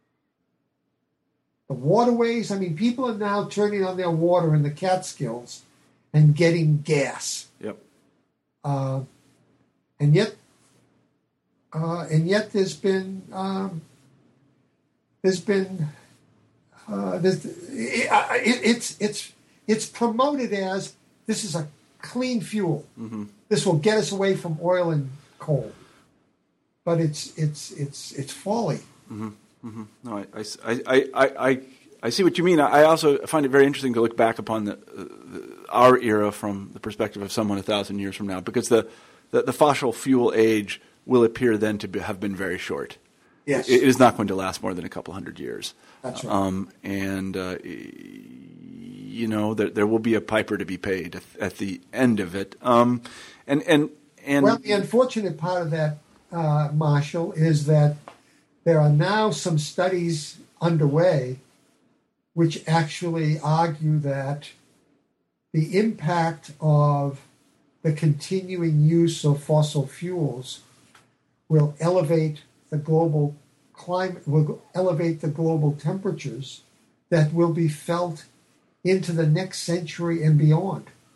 The waterways, I mean, people are now turning on their water in the Catskills and getting gas. Yep. Uh, and yet, uh, and yet there's been... Um, There's been, uh, there's, it, it, it's it's it's promoted as this is a clean fuel. Mm-hmm. This will get us away from oil and coal, but it's it's it's it's folly. Mm-hmm. Mm-hmm. No, I, I, I, I, I see what you mean. I also find it very interesting to look back upon the, uh, the our era from the perspective of someone a thousand years from now, because the the, the fossil fuel age will appear then to be, have been very short. Yes. It is not going to last more than a couple hundred years. That's right. Um, and, uh, you know, there, there will be a piper to be paid at, at the end of it. Um, and, and, and well, the unfortunate part of that, uh, Marshall, is that there are now some studies underway which actually argue that the impact of the continuing use of fossil fuels will elevate the global climate, will elevate the global temperatures that will be felt into the next century and beyond.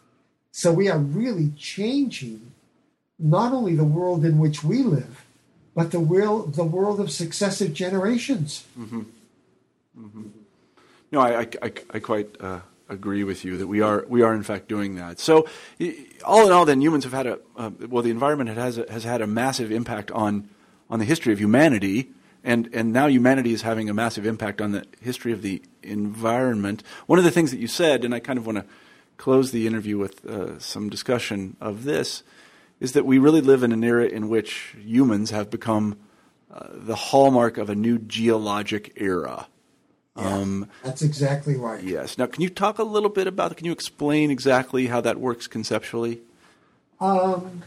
So we are really changing not only the world in which we live, but the world, the world of successive generations. Mm-hmm. Mm-hmm. No, I, I, I quite uh, agree with you that we are we are in fact doing that. So, all in all, then humans have had a uh, well, the environment has a, has had a massive impact on on the history of humanity, and and now humanity is having a massive impact on the history of the environment. One of the things that you said, and I kind of want to close the interview with uh, some discussion of this, is that we really live in an era in which humans have become uh, the hallmark of a new geologic era. Yeah, um, that's exactly right. Yes. Now, can you talk a little bit about, can you explain exactly how that works conceptually? Um,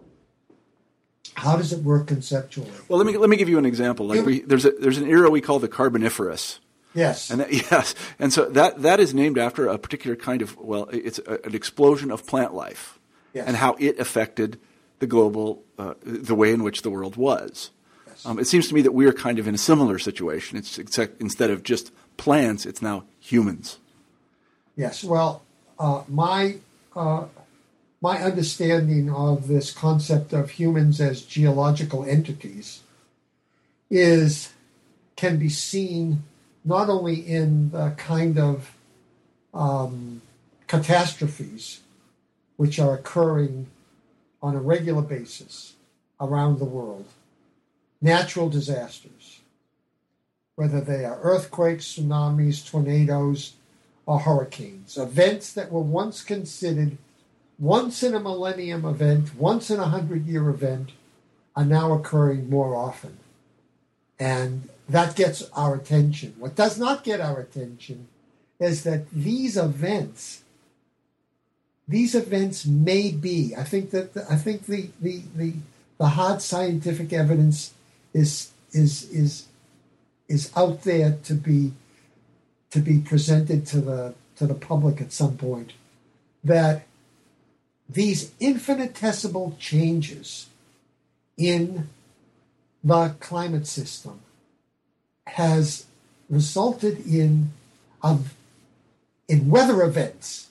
how does it work conceptually? Well, let me let me give you an example. Like we, there's a there's an era we call the Carboniferous. Yes. And that, yes, and so that that is named after a particular kind of, well, it's a, an explosion of plant life, Yes. and how it affected the global, uh, the way in which the world was. Yes. Um, it seems to me that we are kind of in a similar situation. It's except instead of just plants, it's now humans. Yes. Well, uh, my uh, my understanding of this concept of humans as geological entities is can be seen not only in the kind of um, catastrophes which are occurring on a regular basis around the world, natural disasters, whether they are earthquakes, tsunamis, tornadoes, or hurricanes, events that were once considered once in a millennium event, once in a hundred-year event, are now occurring more often. And that gets our attention. What does not get our attention is that these events, these events may be, I think that the, I think the, the, the, the hard scientific evidence is is is is out there to be to be presented to the to the public at some point, that these infinitesimal changes in the climate system has resulted in of in weather events.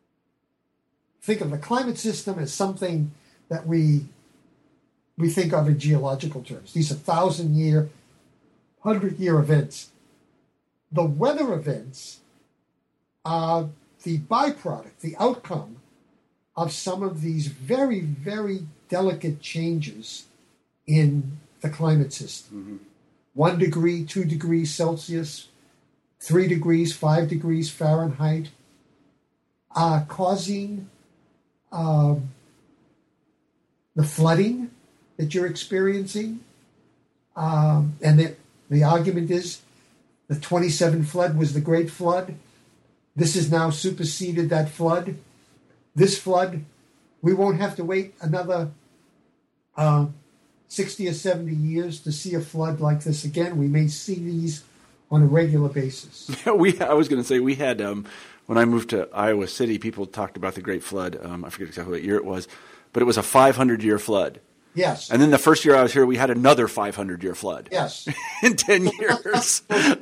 Think of the climate system as something that we we think of in geological terms. These are thousand-year, hundred-year events. The weather events are the byproduct, the outcome of some of these very, very delicate changes in the climate system. Mm-hmm. One degree, two degrees Celsius, three degrees, five degrees Fahrenheit, are causing um, the flooding that you're experiencing. Um, and the, the argument is the twenty-seven flood was the Great Flood. This has now superseded that flood. This flood, we won't have to wait another uh, sixty or seventy years to see a flood like this again. We may see these on a regular basis. Yeah, we. I was going to say we had um, when I moved to Iowa City, people talked about the Great Flood. Um, I forget exactly what year it was, but it was a five hundred year flood. Yes. And then the first year I was here, we had another five hundred year flood. Yes. In ten years.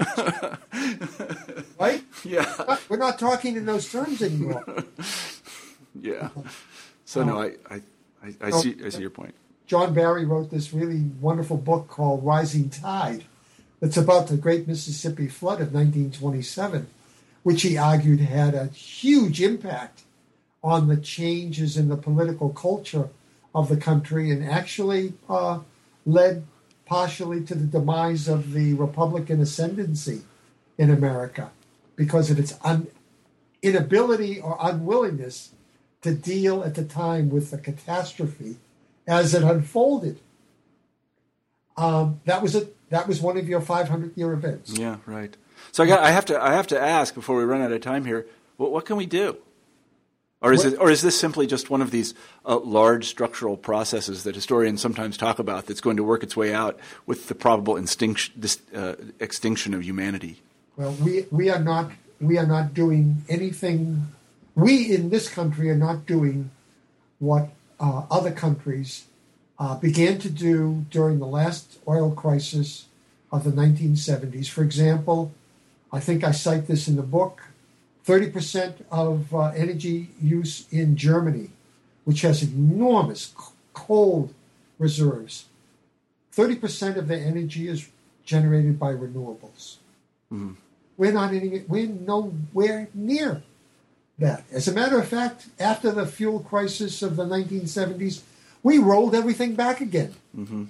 Right? Yeah. We're not talking in those terms anymore. Yeah. So no, I I, I, I see I see your point. John Barry wrote this really wonderful book called Rising Tide. It's about the Great Mississippi Flood of nineteen twenty-seven, which he argued had a huge impact on the changes in the political culture of the country, and actually uh, led partially to the demise of the Republican ascendancy in America because of its un- inability or unwillingness to deal at the time with the catastrophe as it unfolded. Um, that was a that was one of your five hundred year events. Yeah, right. So I, got, I have to I have to ask before we run out of time here. What, what can we do? Or is it, or is this simply just one of these uh, large structural processes that historians sometimes talk about that's going to work its way out with the probable extinction, this, uh, extinction of humanity? Well, we we are not we are not doing anything. We in this country are not doing what uh, other countries uh, began to do during the last oil crisis of the nineteen seventies. For example, I think I cite this in the book. thirty percent of uh, energy use in Germany, which has enormous c- coal reserves. thirty percent of the energy is generated by renewables. Mm-hmm. We're not any, we're nowhere near that. As a matter of fact, after the fuel crisis of the nineteen seventies, we rolled everything back again. Mm-hmm.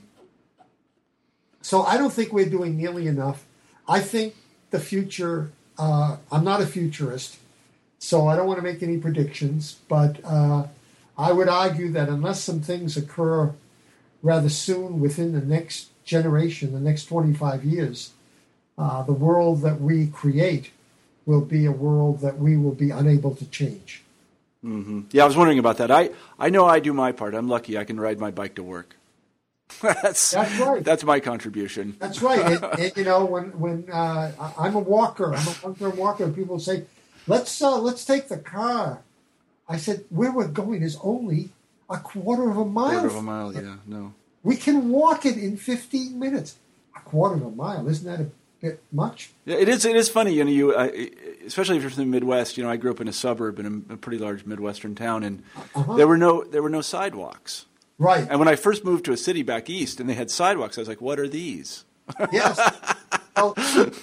So I don't think we're doing nearly enough. I think the future, uh, I'm not a futurist, so I don't want to make any predictions, but uh, I would argue that unless some things occur rather soon within the next generation, the next twenty-five years, uh, the world that we create will be a world that we will be unable to change. Mm-hmm. Yeah, I was wondering about that. I, I know I do my part. I'm lucky I can ride my bike to work. that's, that's right. That's my contribution. That's right. and, and, you know, when when uh, I'm a walker, I'm a long-term walker, and people say, let's uh, let's take the car. I said, where we're going is only a quarter of a mile. Quarter of a mile, yeah, no. We can walk it in fifteen minutes. A quarter of a mile, isn't that a bit much? Yeah, it is. It is funny, you know. You, uh, especially if you're from the Midwest. You know, I grew up in a suburb in a, a pretty large Midwestern town, and uh-huh. there were no there were no sidewalks. Right. And when I first moved to a city back east, and they had sidewalks, I was like, "What are these?" Yes. Well,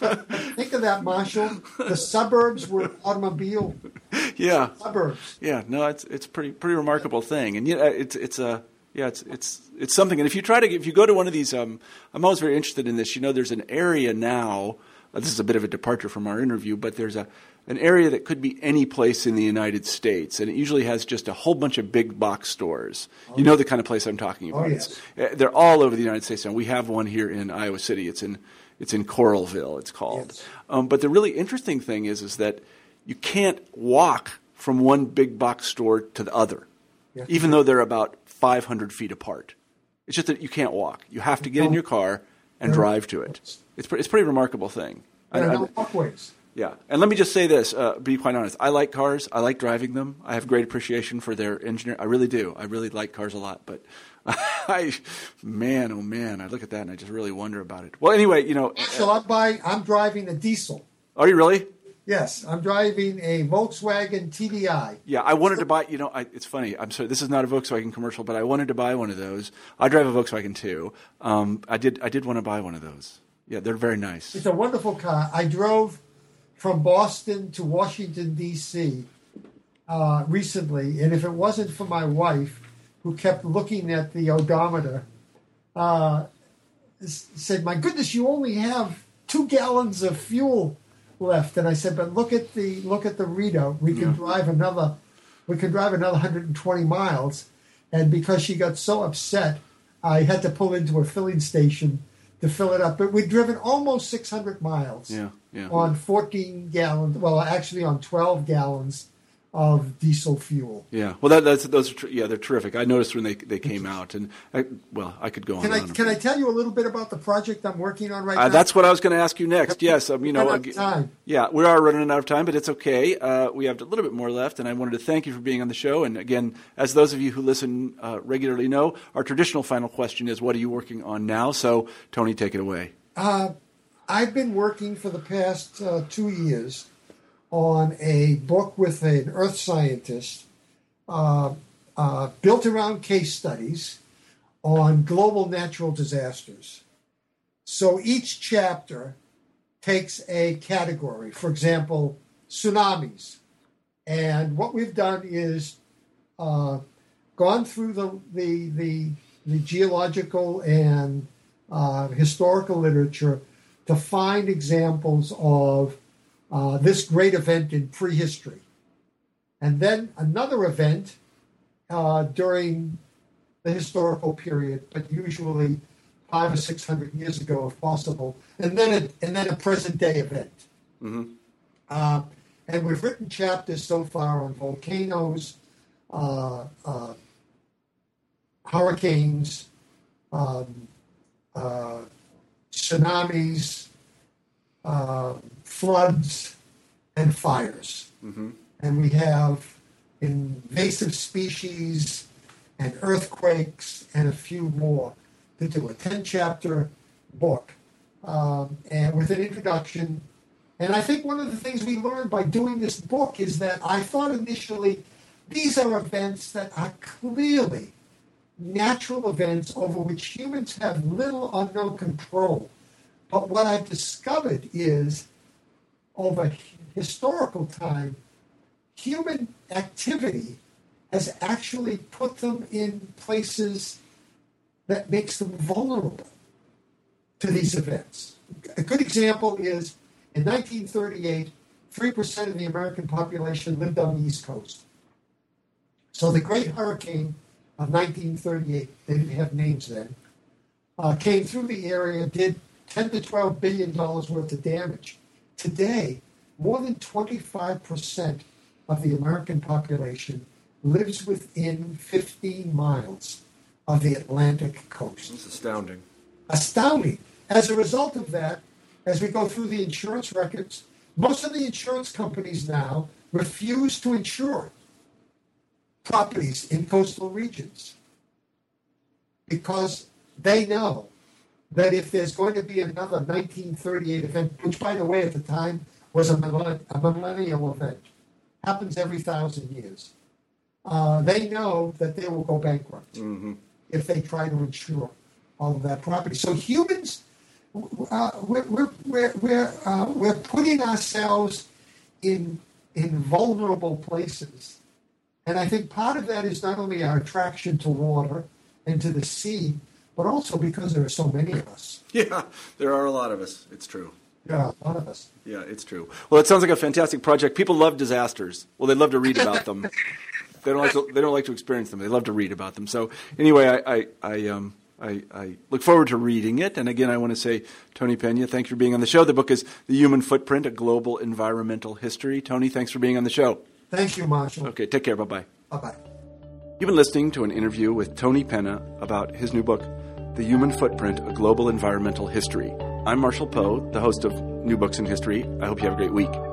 think of that, Marshall. The suburbs were automobile. Yeah. Suburbs. Yeah. No, it's it's pretty pretty remarkable thing, and yeah, it's it's a. Yeah, it's it's it's something. And if you try to, if you go to one of these, um, I'm always very interested in this. You know, there's an area now. Uh, this is a bit of a departure from our interview, but there's a an area that could be any place in the United States, and it usually has just a whole bunch of big box stores. Oh. You know the kind of place I'm talking about. Oh, yes. It's, uh, they're all over the United States, and we have one here in Iowa City. It's in it's in Coralville. It's called. Yes. Um, but the really interesting thing is is that you can't walk from one big box store to the other, yes. even though they're about five hundred feet apart. It's just that you can't walk. You have to get in your car and drive to it. It's pre- it's a pretty remarkable thing. There are no walkways. Yeah. And let me just say this, uh, be quite honest. I like cars. I like driving them. I have great appreciation for their engineering. I really do. I really like cars a lot. But, I, man, oh, man, I look at that and I just really wonder about it. Well, anyway, you know. So I'm, buying, I'm driving a diesel. Are you really? Yes, I'm driving a Volkswagen T D I. Yeah, I wanted to buy, you know, I, it's funny. I'm sorry, this is not a Volkswagen commercial, but I wanted to buy one of those. I drive a Volkswagen too. Um, I did I did want to buy one of those. Yeah, they're very nice. It's a wonderful car. I drove from Boston to Washington, D C uh, recently, and if it wasn't for my wife, who kept looking at the odometer, uh, said, my goodness, you only have two gallons of fuel left. And I said, but look at the look at the readout. We can yeah. drive another we can drive another one hundred twenty miles. And because she got so upset, I had to pull into a filling station to fill it up. But we'd driven almost six hundred miles yeah, yeah. on fourteen gallons. Well, actually on twelve gallons of diesel fuel. Yeah, well, that, that's those. Are tr- yeah, they're terrific. I noticed when they they came out, and I, well, I could go on. Can I on. can I tell you a little bit about the project I'm working on right uh, now? That's what I was going to ask you next. Yes, um, you know, out of time. Yeah, we are running out of time, but it's okay. Uh, we have a little bit more left, and I wanted to thank you for being on the show. And again, as those of you who listen uh, regularly know, our traditional final question is, "What are you working on now?" So, Tony, take it away. Uh, I've been working for the past uh, two years. on a book with an earth scientist uh, uh, built around case studies on global natural disasters. So each chapter takes a category, for example, tsunamis. And what we've done is uh, gone through the, the, the, the geological and uh, historical literature to find examples of Uh, this great event in prehistory. And then another event uh, during the historical period, but usually five or six hundred years ago, if possible, and then a, and then a present day event. Mm-hmm. Uh, and we've written chapters so far on volcanoes, uh, uh, hurricanes, um, uh, tsunamis, Uh, floods, and fires. Mm-hmm. And we have invasive species and earthquakes and a few more to do a ten-chapter book. Um, and with an introduction And I think one of the things we learned by doing this book is that I thought initially these are events that are clearly natural events over which humans have little or no control. But what I've discovered is, over historical time, human activity has actually put them in places that makes them vulnerable to these events. A good example is in nineteen thirty-eight, three percent of the American population lived on the East Coast. So the Great Hurricane of nineteen thirty-eight, they didn't have names then, uh, came through the area, did ten to twelve billion dollars worth of damage. Today, more than twenty-five percent of the American population lives within fifteen miles of the Atlantic coast. It's astounding. Astounding. As a result of that, as we go through the insurance records, most of the insurance companies now refuse to insure properties in coastal regions because they know that if there's going to be another nineteen thirty-eight event, which, by the way, at the time was a, millenn- a millennial event, happens every thousand years, uh, they know that they will go bankrupt mm-hmm. if they try to insure all of that property. So humans, uh, we're we're we're we're, uh, we're putting ourselves in in vulnerable places, and I think part of that is not only our attraction to water and to the sea, but also because there are so many of us. Yeah, there are a lot of us. It's true. Yeah, a lot of us. Yeah, it's true. Well, it sounds like a fantastic project. People love disasters. Well, they love to read about them. They don't like to. They don't like to experience them. They love to read about them. So, anyway, I, I, I, um, I, I look forward to reading it. And again, I want to say, Tony Pena, thanks for being on the show. The book is "The Human Footprint: A Global Environmental History." Tony, thanks for being on the show. Thank you, Marshall. Okay, take care. Bye bye. Bye bye. You've been listening to an interview with Tony Pena about his new book, The Human Footprint: A Global Environmental History. I'm Marshall Poe, the host of New Books in History. I hope you have a great week.